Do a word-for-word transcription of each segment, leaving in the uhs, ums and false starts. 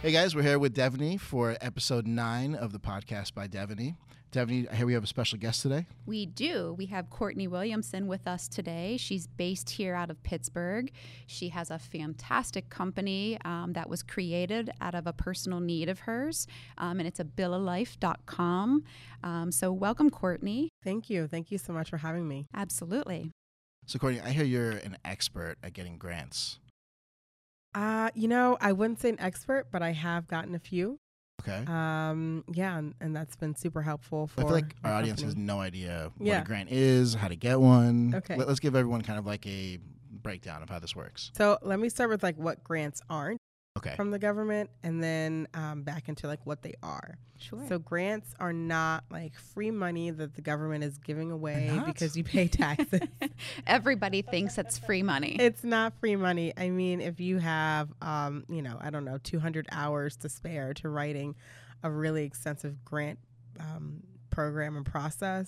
Hey guys, we're here with Devaney for episode nine of the podcast by Devaney. Devaney, I hear we have a special guest today. We do. We have Courtney Williamson with us today. She's based here out of Pittsburgh. She has a fantastic company um, that was created out of a personal need of hers, um, and it's abililife dot com. Um, so welcome, Courtney. Thank you. Thank you so much for having me. Absolutely. So Courtney, I hear you're an expert at getting grants. Uh, you know, I wouldn't say an expert, but I have gotten a few. Okay. Um, yeah, and, and that's been super helpful for I feel like our the audience company. has no idea what Yeah. a grant is, how to get one. Okay. Let, let's give everyone kind of like a breakdown of how this works. So let me start with like what grants aren't Okay. from the government, and then um, back into like what they are. Sure. So grants are not like free money that the government is giving away They're not? because you pay taxes. Everybody thinks it's free money. It's not free money. I mean, if you have, um, you know, I don't know, two hundred hours to spare to writing a really extensive grant um, program and process,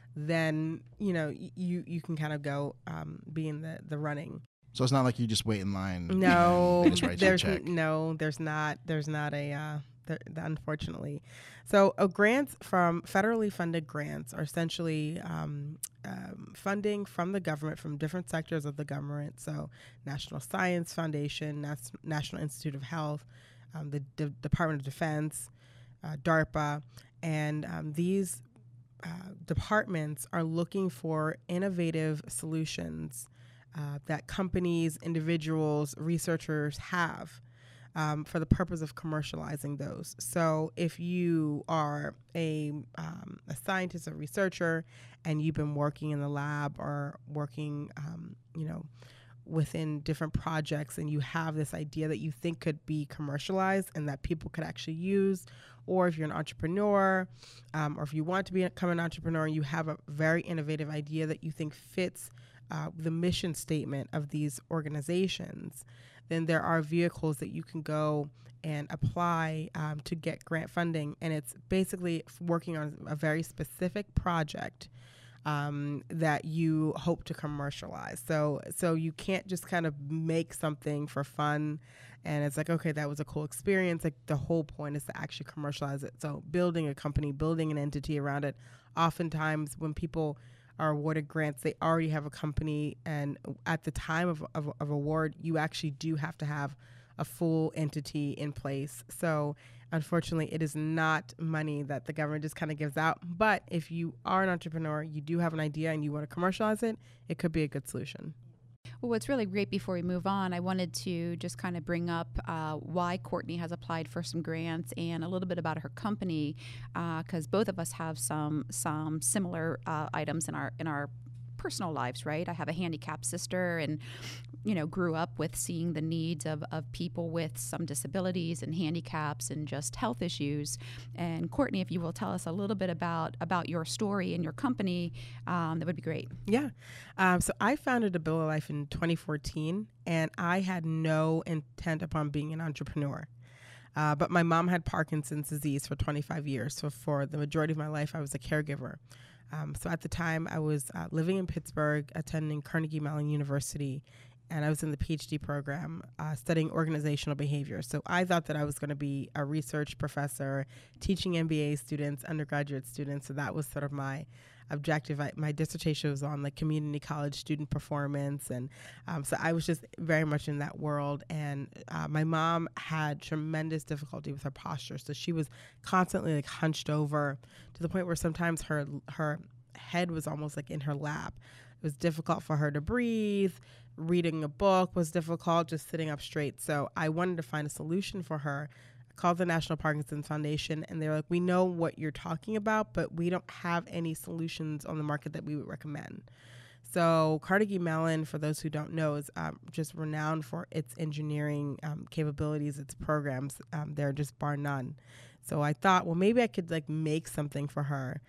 then, you know, y- you, you can kind of go um, be in the, the running. So it's not like you just wait in line. No, and they just write you a there's check. n- no, there's not, there's not a, uh, th- th- unfortunately. So uh, grants from federally funded grants are essentially um, um, funding from the government, from different sectors of the government. So National Science Foundation, Nas- National Institute of Health, um, the D- Department of Defense, uh, DARPA, and um, these uh, departments are looking for innovative solutions Uh, that companies, individuals, researchers have um, for the purpose of commercializing those. So if you are a, um, a scientist or researcher and you've been working in the lab or working, um, you know, within different projects and you have this idea that you think could be commercialized and that people could actually use, or if you're an entrepreneur, um, or if you want to become an entrepreneur and you have a very innovative idea that you think fits Uh, the mission statement of these organizations, then there are vehicles that you can go and apply um, to get grant funding. And it's basically working on a very specific project um, that you hope to commercialize. So, so you can't just kind of make something for fun and it's like, okay, that was a cool experience. Like the whole point is to actually commercialize it. So building a company, building an entity around it. Oftentimes when people are awarded grants, they already have a company, and at the time of, of, of award, you actually do have to have a full entity in place. So unfortunately, it is not money that the government just kind of gives out. But if you are an entrepreneur, you do have an idea and you want to commercialize it, it could be a good solution. Well, what's really great before we move on, I wanted to just kind of bring up uh, why Courtney has applied for some grants and a little bit about her company, because uh, both of us have some some similar uh, items in our in our personal lives, right? I have a handicapped sister and, you know, grew up with seeing the needs of, of people with some disabilities and handicaps and just health issues. And Courtney, if you will tell us a little bit about, about your story and your company, um, that would be great. Yeah. Um, so I founded Abililife in twenty fourteen, and I had no intent upon being an entrepreneur. Uh, but my mom had Parkinson's disease for twenty-five years. So for the majority of my life, I was a caregiver. Um, so at the time, I was uh, living in Pittsburgh, attending Carnegie Mellon University, and I was in the PhD program uh, studying organizational behavior. So I thought that I was going to be a research professor, teaching M B A students, undergraduate students. So that was sort of my objective. I, my dissertation was on like community college student performance. And um, so I was just very much in that world. And uh, my mom had tremendous difficulty with her posture. So she was constantly like hunched over to the point where sometimes her her head was almost like in her lap. It was difficult for her to breathe. Reading a book was difficult, just sitting up straight. So I wanted to find a solution for her. I called the National Parkinson's Foundation, and they were like, we know what you're talking about, but we don't have any solutions on the market that we would recommend. So Carnegie Mellon, for those who don't know, is um, just renowned for its engineering um, capabilities, its programs. Um, they're just bar none. So I thought, well, maybe I could like make something for her.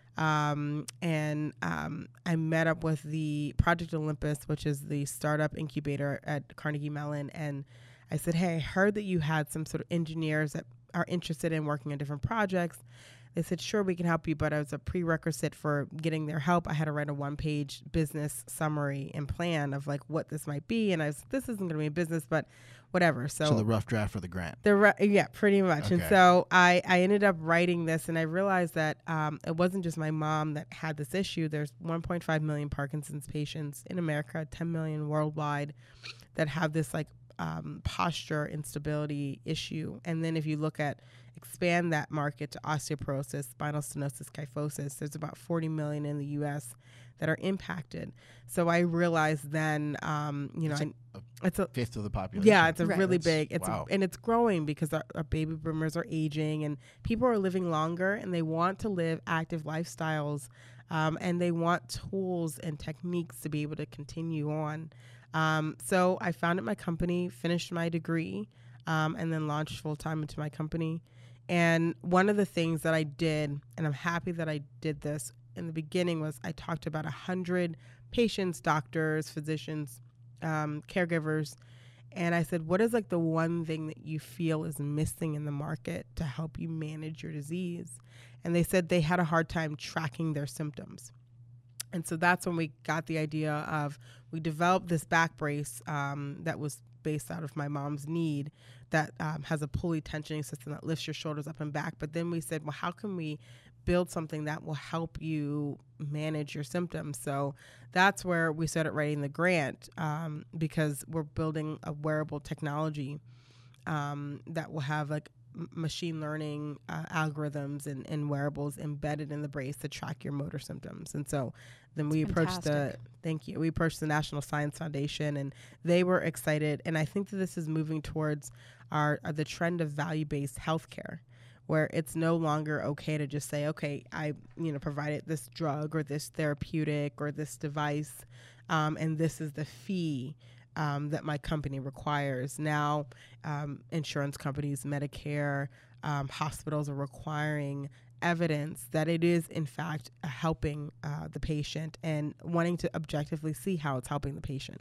Um, and um, I met up with the Project Olympus, which is the startup incubator at Carnegie Mellon. And I said, hey, I heard that you had some sort of engineers that are interested in working on different projects. They said, sure, we can help you, but as a prerequisite for getting their help, I had to write a one-page business summary and plan of like what this might be. And I was, this isn't going to be a business, but whatever. So, So the rough draft for the grant. the re- yeah, pretty much. And Okay. so I, I ended up writing this, and I realized that um, it wasn't just my mom that had this issue. There's one point five million Parkinson's patients in America, ten million worldwide, that have this like um, posture instability issue. And then if you look at expand that market to osteoporosis, spinal stenosis, kyphosis, there's about forty million in the U S that are impacted. So I realized then, um, you know, It's I, a it's a fifth of the population. yeah, it's a Right. really That's- big. It's wow. a, and it's growing because our, our baby boomers are aging, and people are living longer, and they want to live active lifestyles, um, and they want tools and techniques to be able to continue on. Um, so I founded my company, finished my degree, um, and then launched full time into my company. And one of the things that I did, and I'm happy that I did this in the beginning, was I talked to about a hundred patients, doctors, physicians, um, caregivers. And I said, what is like the one thing that you feel is missing in the market to help you manage your disease? And they said they had a hard time tracking their symptoms. And so that's when we got the idea of, we developed this back brace um, that was based out of my mom's need, that um, has a pulley tensioning system that lifts your shoulders up and back. But then we said, well, how can we build something that will help you manage your symptoms? So that's where we started writing the grant, um, because we're building a wearable technology um, that will have like m- machine learning uh, algorithms and, and wearables embedded in the brace to track your motor symptoms. And so then we That's approached the, fantastic. thank you, we approached the National Science Foundation, and they were excited. And I think that this is moving towards our, uh, the trend of value-based healthcare, where it's no longer okay to just say, okay, I, you know, provided this drug or this therapeutic or this device, um, and this is the fee um, that my company requires. Now, um, insurance companies, Medicare, um, hospitals are requiring evidence that it is, in fact, uh, helping uh, the patient, and wanting to objectively see how it's helping the patient.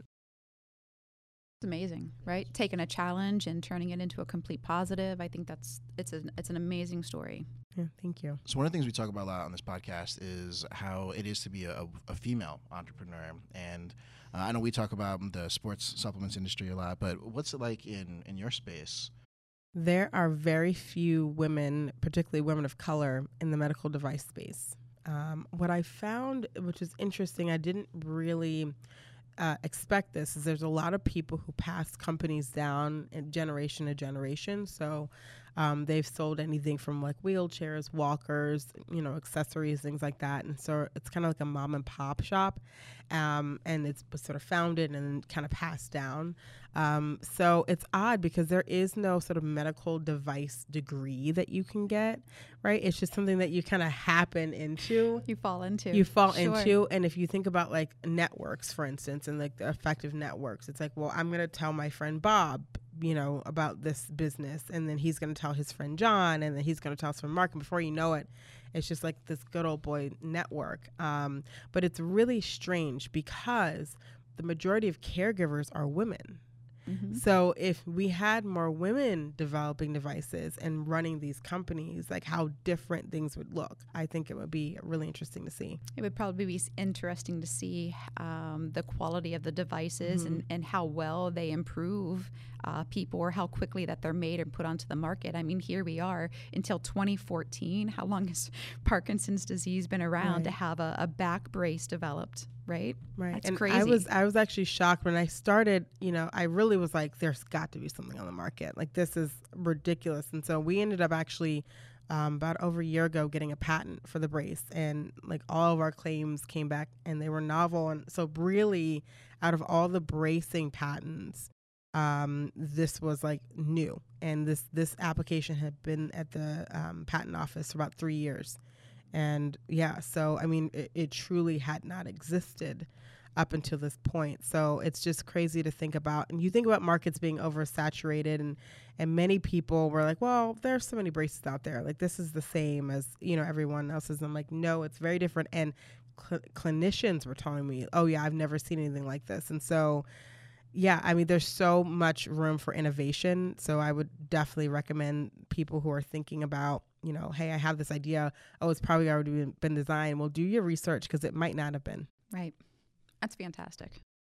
It's amazing, right? Taking a challenge and turning it into a complete positive. I think that's it's an it's an amazing story. Yeah, thank you. So one of the things we talk about a lot on this podcast is how it is to be a, a female entrepreneur. And uh, I know we talk about the sports supplements industry a lot, but what's it like in, in your space? There are very few women, particularly women of color, in the medical device space. Um, what I found, which is interesting, I didn't really uh, expect this, is there's a lot of people who pass companies down in generation to generation. So um, they've sold anything from like wheelchairs, walkers, you know, accessories, things like that. And so it's kind of like a mom and pop shop. Um, and it's sort of founded and kind of passed down. Um, so it's odd because there is no sort of medical device degree that you can get, right? It's just something that you kind of happen into. You fall into. You fall Sure. into. And if you think about like networks, for instance, and like the effective networks, it's like, well, I'm going to tell my friend Bob, you know, about this business. And then he's going to tell his friend John, and then he's going to tell his friend Mark. And before you know it, it's just like this good old boy network. Um, but it's really strange because the majority of caregivers are women. Mhm. So if we had more women developing devices and running these companies, like how different things would look. I think it would be really interesting to see. It would probably be s- interesting to see um, the quality of the devices and, and how well they improve uh, people, or how quickly that they're made and put onto the market. I mean, here we are until twenty fourteen. How long has Parkinson's disease been around Right. to have a, a back brace developed, right? Right. That's and crazy. I was I was actually shocked when I started, you know, I really was like, there's got to be something on the market. Like, this is ridiculous. And so we ended up actually um, about over a year ago getting a patent for the brace, and like all of our claims came back and they were novel. And so really, out of all the bracing patents, um, this was like new. And this, this application had been at the um, patent office for about three years. And yeah, so I mean, it, it truly had not existed up until this point. So it's just crazy to think about. And you think about markets being oversaturated, and and many people were like, well, there's so many braces out there. Like, this is the same as, you know, everyone else's. I'm like, no, it's very different. And cl- clinicians were telling me, oh yeah, I've never seen anything like this. And so, yeah, I mean, there's so much room for innovation. So I would definitely recommend people who are thinking about, you know, hey, I have this idea. Oh, it's probably already been, been designed. Well, do your research, because it might not have been. Right. That's fantastic.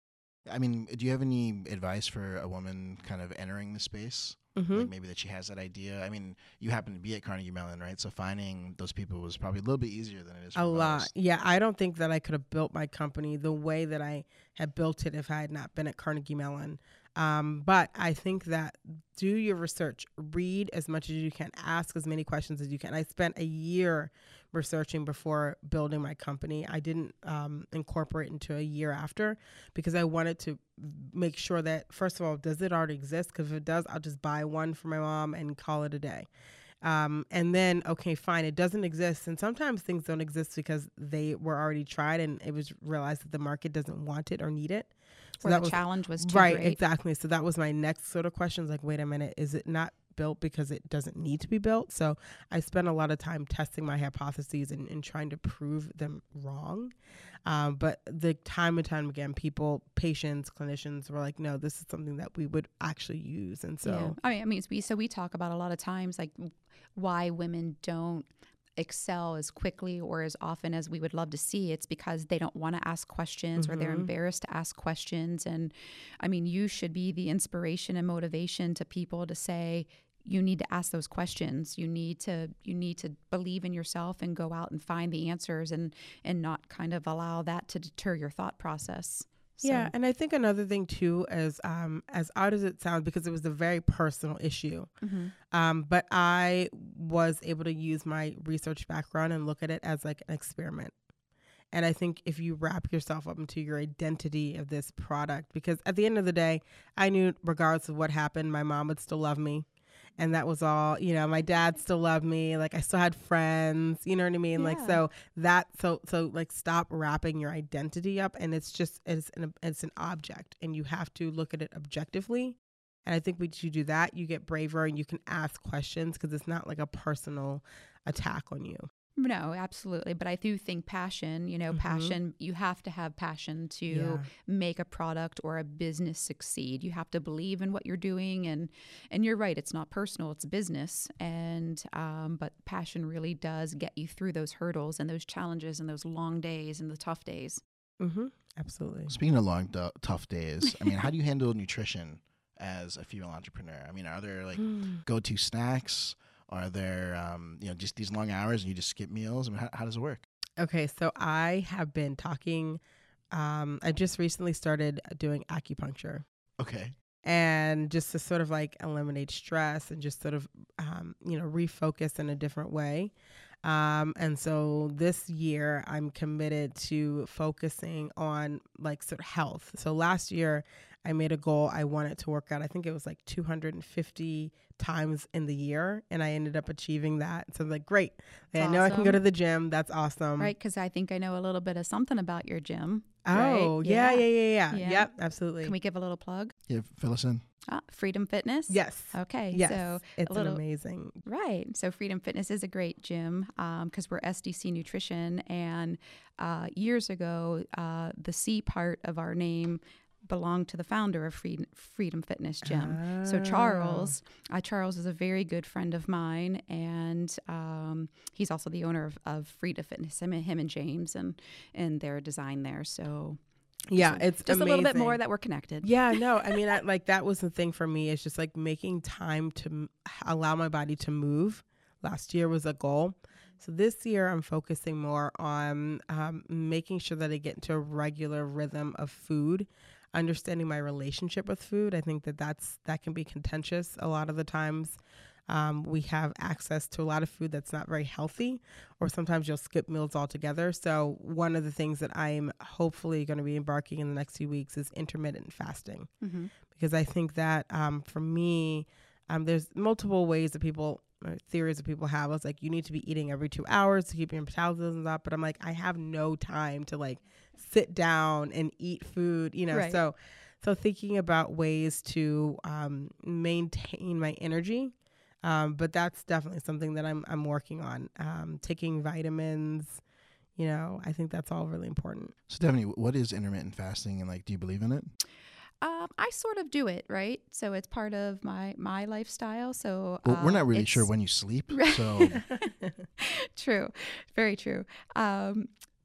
I mean, do you have any advice for a woman kind of entering the space? Mm-hmm. Like maybe that she has that idea. I mean, you happen to be at Carnegie Mellon, right? So finding those people was probably a little bit easier than it is for A most. lot. Yeah, I don't think that I could have built my company the way that I had built it if I had not been at Carnegie Mellon. Um, but I think that do your research, read as much as you can, ask as many questions as you can. I spent a year researching before building my company. I didn't um, incorporate into a year after because I wanted to make sure that, first of all, does it already exist? Because if it does, I'll just buy one for my mom and call it a day. Um, and then, okay, fine, it doesn't exist. And sometimes things don't exist because they were already tried and it was realized that the market doesn't want it or need it. So or that the was, challenge was too right, great. Exactly. So that was my next sort of question. Like, wait a minute, is it not built because it doesn't need to be built? So I spent a lot of time testing my hypotheses and, and trying to prove them wrong. Um, but the time and time again, people, patients, clinicians were like, no, this is something that we would actually use. And so, yeah. I mean, I mean, we, so we talk about a lot of times, like why women don't excel as quickly or as often as we would love to see. It's because they don't want to ask questions mm-hmm. or they're embarrassed to ask questions. And I mean, you should be the inspiration and motivation to people to say, you need to ask those questions. You need to you need to believe in yourself and go out and find the answers and and not kind of allow that to deter your thought process. So. Yeah, and I think another thing too is um, as odd as it sounds, because it was a very personal issue, mm-hmm. um, but I was able to use my research background and look at it as like an experiment. And I think if you wrap yourself up into your identity of this product, because at the end of the day, I knew regardless of what happened, my mom would still love me. And that was all, you know, my dad still loved me. Like I still had friends, you know what I mean? Yeah. Like, so that, so, so like stop wrapping your identity up. And it's just, it's an, it's an object and you have to look at it objectively. And I think when you do that, you get braver and you can ask questions because it's not like a personal attack on you. No, absolutely. But I do think passion, you know, mm-hmm. passion, you have to have passion to yeah. make a product or a business succeed. You have to believe in what you're doing. And, and you're right, it's not personal, it's business. And, um, but passion really does get you through those hurdles and those challenges and those long days and the tough days. Mm-hmm. Absolutely. Speaking of long, d- tough days, I mean, how do you handle nutrition as a female entrepreneur? I mean, are there like go-to snacks? Are there, um, you know, just these long hours and you just skip meals? I mean, how, how does it work? Okay, so I have been talking, um, I just recently started doing acupuncture. Okay. And just to sort of like eliminate stress and just sort of, um, you know, refocus in a different way. Um, and so this year I'm committed to focusing on like sort of health. So last year I made a goal. I wanted to work out. I think it was like two hundred fifty times in the year. And I ended up achieving that. So I'm like, great. I know awesome. I can go to the gym. That's awesome. Right. Cause I think I know a little bit of something about your gym. Oh, right? yeah, yeah, yeah, yeah, yeah, yeah. Yep. Absolutely. Can we give a little plug? Yeah. Fill us in. Ah, Freedom Fitness? Yes. Okay. Yes. So it's a little, an amazing. Right. So Freedom Fitness is a great gym because um, we're S D C Nutrition. And uh, years ago, uh, the C part of our name belonged to the founder of Freedom, Freedom Fitness Gym. Oh. So Charles, uh, Charles is a very good friend of mine, and um, he's also the owner of, of Freedom Fitness. Him and him and James and and their design there. So yeah, just, it's just amazing. a little bit more that we're connected. Yeah, no, I mean, I, like that was the thing for me. It's just like making time to m- allow my body to move. Last year was a goal. So this year I'm focusing more on um, making sure that I get into a regular rhythm of food, understanding my relationship with food. I think that that's, that can be contentious a lot of the times. Um, we have access to a lot of food that's not very healthy, or sometimes you'll skip meals altogether. So one of the things that I'm hopefully going to be embarking in the next few weeks is intermittent fasting, mm-hmm. because I think that um, for me, um, there's multiple ways that people, or theories that people have. It's like you need to be eating every two hours to keep your metabolism up. But I'm like, I have no time to like sit down and eat food, you know. Right. So, so thinking about ways to um, maintain my energy. Um, but that's definitely something that I'm I'm working on. Um, taking vitamins, you know, I think that's all really important. So Stephanie, what is intermittent fasting, and like, do you believe in it? Um, I sort of do it, right? So it's part of my my lifestyle. So well, uh, we're not really sure when you sleep. So true, very true. Um,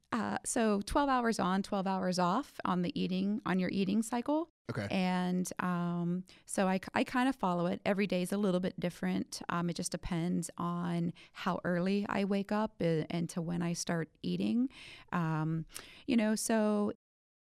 Uh, so twelve hours on, twelve hours off on the eating, on your eating cycle. Okay. And um, so I, I kind of follow it. Every day is a little bit different. Um, it just depends on how early I wake up uh, and to when I start eating. Um, you know, so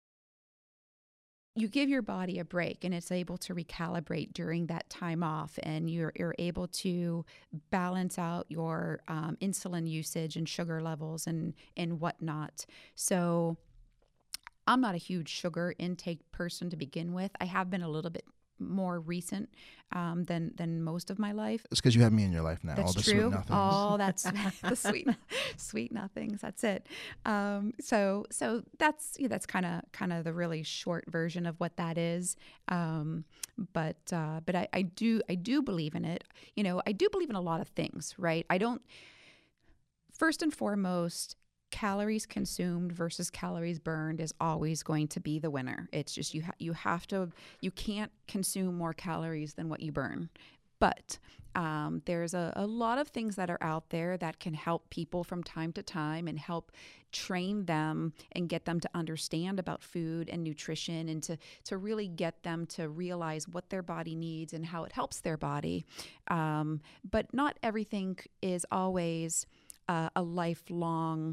you give your body a break and it's able to recalibrate during that time off, and you're, you're able to balance out your um, insulin usage and sugar levels and, and whatnot. So I'm not a huge sugar intake person to begin with. I have been a little bit more recent um, than than most of my life. It's because you have me in your life now. That's all the true. sweet nothings. All that's the sweet, sweet nothings. That's it. Um, so so that's yeah, that's kind of kind of the really short version of what that is. Um, but uh, but I, I do I do believe in it. You know, I do believe in a lot of things. Right. I don't. First and foremost, calories consumed versus calories burned is always going to be the winner. It's just you ha- you have to you can't consume more calories than what you burn. But um, there's a, a lot of things that are out there that can help people from time to time and help train them and get them to understand about food and nutrition, and to to really get them to realize what their body needs and how it helps their body. Um, but not everything is always uh, a lifelong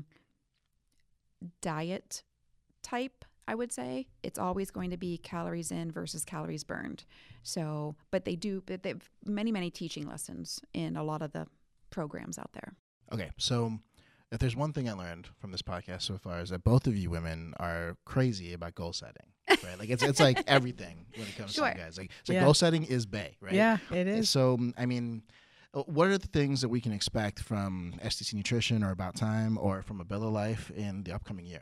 diet type. I would say it's always going to be calories in versus calories burned. So, but they do, but they have many, many teaching lessons in a lot of the programs out there. Okay, so if there's one thing I learned from this podcast so far is that both of you women are crazy about goal setting, right? Like it's it's like everything when it comes Sure. to you guys. Like so Yeah. goal setting is bae, right? Yeah, it is. So I mean, what are the things that we can expect from S T C Nutrition or About Time or from Abilla Life in the upcoming year?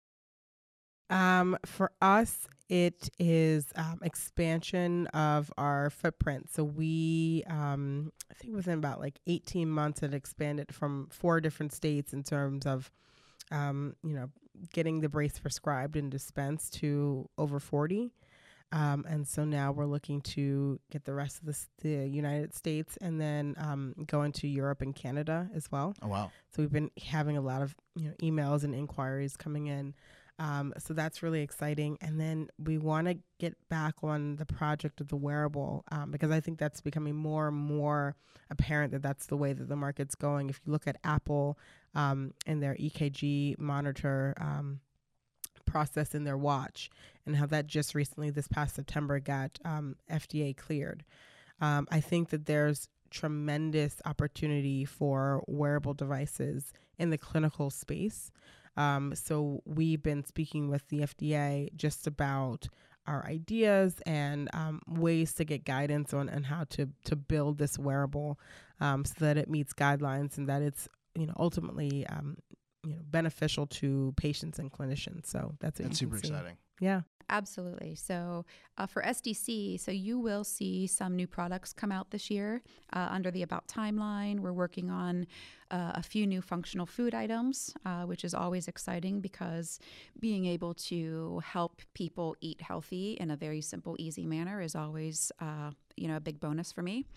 Um, for us, it is um, expansion of our footprint. So we, um, I think within about like eighteen months, it expanded from four different states in terms of, um, you know, getting the brace prescribed and dispensed to over forty. Um, and so now we're looking to get the rest of the, the United States and then um, go into Europe and Canada as well. Oh, wow. So we've been having a lot of you know emails and inquiries coming in. Um, so that's really exciting. And then we want to get back on the project of the wearable um, because I think that's becoming more and more apparent that that's the way that the market's going. If you look at Apple um, and their E K G monitor um, process in their watch and how that just recently this past September got um, F D A cleared. Um, I think that there's tremendous opportunity for wearable devices in the clinical space. Um, so we've been speaking with the F D A just about our ideas and um, ways to get guidance on and how to to build this wearable um, so that it meets guidelines and that it's you know ultimately um, you know beneficial to patients and clinicians. So that's what That's you can super see. exciting. Yeah. Absolutely. So uh, for S D C, so you will see some new products come out this year uh, under the About timeline. We're working on uh, a few new functional food items, uh, which is always exciting because being able to help people eat healthy in a very simple, easy manner is always, uh, you know, a big bonus for me.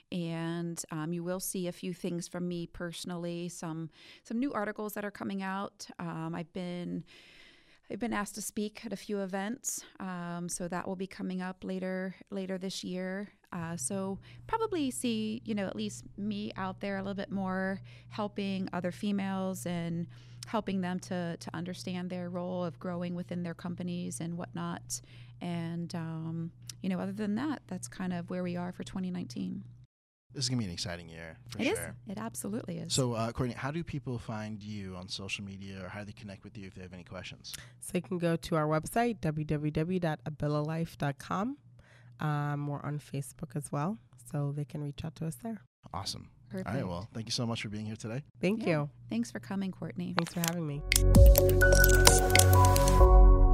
And um, you will see a few things from me personally, some some new articles that are coming out. Um, I've been I've been asked to speak at a few events, um, so that will be coming up later later this year. Uh, so probably see, you know, at least me out there a little bit more, helping other females and helping them to to understand their role of growing within their companies and whatnot. And um, you know, other than that, that's kind of where we are for twenty nineteen. This is going to be an exciting year, for It sure. is. It absolutely is. So, uh, Courtney, how do people find you on social media, or how do they connect with you if they have any questions? So you can go to our website, w w w dot abilla life dot com. Um, we're on Facebook as well, so they can reach out to us there. Awesome. Perfect. All right, well, thank you so much for being here today. Thank Yeah. you. Thanks for coming, Courtney. Thanks for having me.